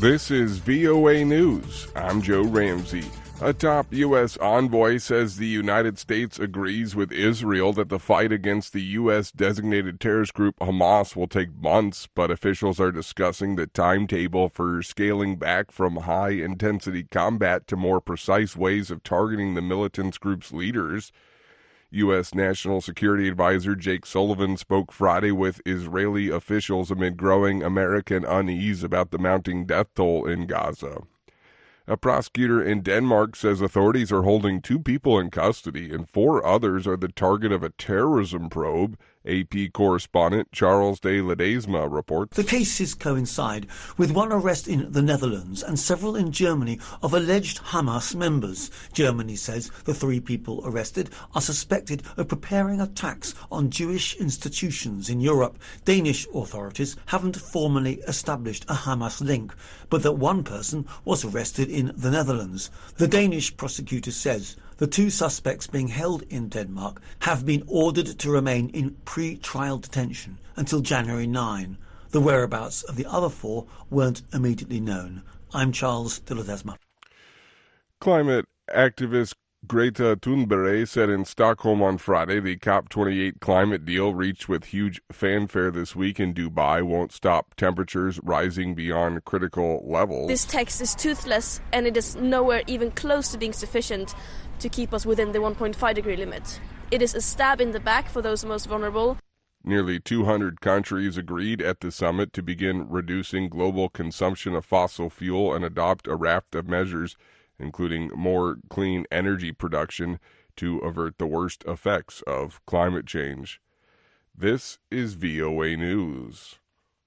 This is VOA News. I'm Joe Ramsey. A top U.S. envoy says the United States agrees with Israel that the fight against the U.S.-designated terrorist group Hamas will take months, but officials are discussing the timetable for scaling back from high-intensity combat to more precise ways of targeting the militant group's leaders. U.S. National Security Advisor Jake Sullivan spoke Friday with Israeli officials amid growing American unease about the mounting death toll in Gaza. A prosecutor in Denmark says authorities are holding 2 people in custody and 4 others are the target of a terrorism probe. AP correspondent Charles de Ledesma reports. The cases coincide with one arrest in the Netherlands and several in Germany of alleged Hamas members. Germany says the 3 people arrested are suspected of preparing attacks on Jewish institutions in Europe. Danish authorities haven't formally established a Hamas link, but that one person was arrested in the Netherlands. The Danish prosecutor says the 2 suspects being held in Denmark have been ordered to remain in pre-trial detention until January 9. The whereabouts of the other 4 weren't immediately known. I'm Charles de Ledesma. Climate activist Greta Thunberg said in Stockholm on Friday the COP28 climate deal reached with huge fanfare this week in Dubai won't stop temperatures rising beyond critical levels. This text is toothless and it is nowhere even close to being sufficient to keep us within the 1.5 degree limit. It is a stab in the back for those most vulnerable. Nearly 200 countries agreed at the summit to begin reducing global consumption of fossil fuel and adopt a raft of measures, including more clean energy production, to avert the worst effects of climate change. This is VOA News.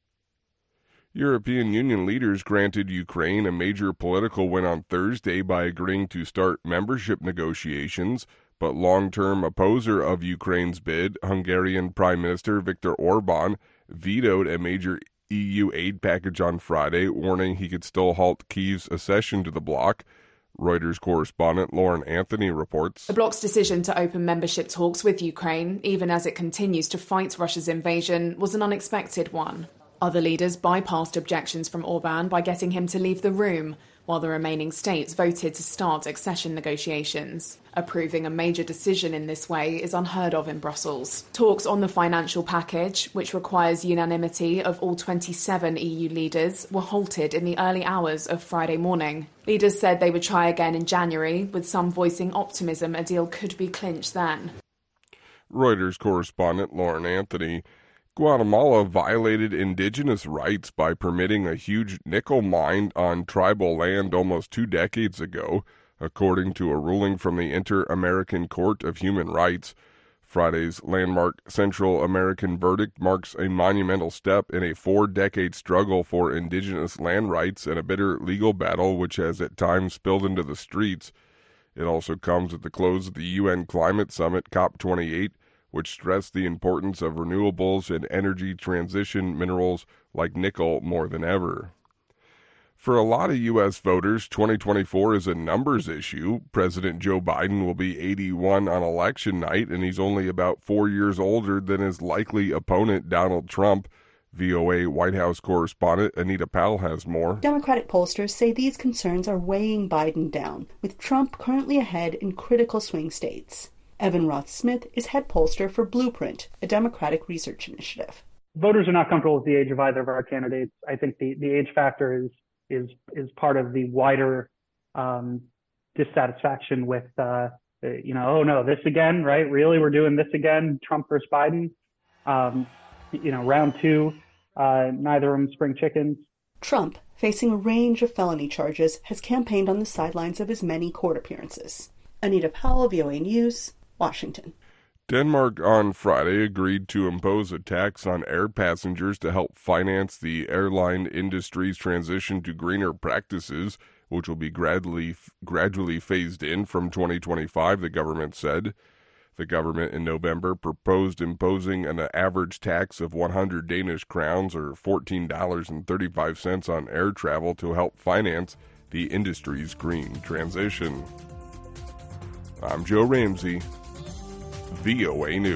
European Union leaders granted Ukraine a major political win on Thursday by agreeing to start membership negotiations, but long-term opposer of Ukraine's bid, Hungarian Prime Minister Viktor Orban, vetoed a major EU aid package on Friday, warning he could still halt Kyiv's accession to the bloc. Reuters correspondent Lauren Anthony reports. The bloc's decision to open membership talks with Ukraine, even as it continues to fight Russia's invasion, was an unexpected one. Other leaders bypassed objections from Orban by getting him to leave the room, while the remaining states voted to start accession negotiations. Approving a major decision in this way is unheard of in Brussels. Talks on the financial package, which requires unanimity of all 27 EU leaders, were halted in the early hours of Friday morning. Leaders said they would try again in January, with some voicing optimism a deal could be clinched then. Reuters correspondent Lauren Anthony. Guatemala violated indigenous rights by permitting a huge nickel mine on tribal land almost 2 decades ago, according to a ruling from the Inter-American Court of Human Rights. Friday's landmark Central American verdict marks a monumental step in a 4-decade struggle for indigenous land rights and a bitter legal battle which has at times spilled into the streets. It also comes at the close of the UN Climate Summit COP28, which stressed the importance of renewables and energy transition minerals like nickel more than ever. For a lot of U.S. voters, 2024 is a numbers issue. President Joe Biden will be 81 on election night, and he's only about 4 years older than his likely opponent, Donald Trump. VOA White House correspondent Anita Powell has more. Democratic pollsters say these concerns are weighing Biden down, with Trump currently ahead in critical swing states. Evan Roth-Smith is head pollster for Blueprint, a Democratic research initiative. Voters are not comfortable with the age of either of our candidates. I think the age factor is part of the wider dissatisfaction with, oh no, this again, right? Really, we're doing this again, Trump versus Biden. Round 2, neither of them spring chickens. Trump, facing a range of felony charges, has campaigned on the sidelines of his many court appearances. Anita Powell, VOA News, Washington. Denmark on Friday agreed to impose a tax on air passengers to help finance the airline industry's transition to greener practices, which will be gradually phased in from 2025, the government said. The government in November proposed imposing an average tax of 100 Danish crowns or $14.35 on air travel to help finance the industry's green transition. I'm Joe Ramsey, VOA News.